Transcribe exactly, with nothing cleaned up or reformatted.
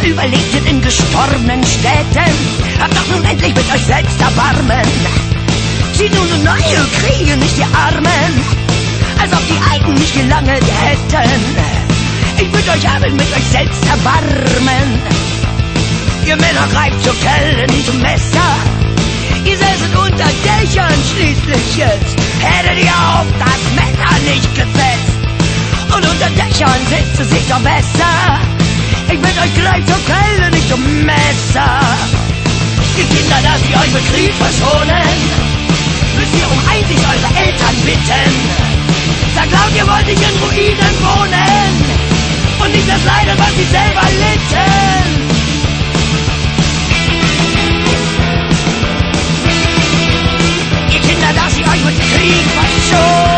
überlebtet in gestorbenen Städten. Habt doch nun endlich mit euch selbst Erbarmen. Zieht nun eine neue Kriege, nicht die Armen, als ob die Alten nicht gelangt hätten. Ich würd euch haben, mit euch selbst erbarmen. Ihr Männer greift zur Kelle, nicht zum Messer. Ihr säßet unter Dächern schließlich jetzt. Hättet ihr auf das Messer nicht gesetzt. Und unter Dächern sitzt es sich doch besser. Ich will euch gleich zur Quelle, nicht zum Messer. Ihr Kinder, dass sie euch mit Krieg verschonen, müsst ihr um Einsicht eure Eltern bitten. Sagt laut, ihr wollt nicht in Ruinen wohnen und nicht das Leiden, was sie selber litten. Ihr Kinder, dass sie euch mit Krieg verschonen.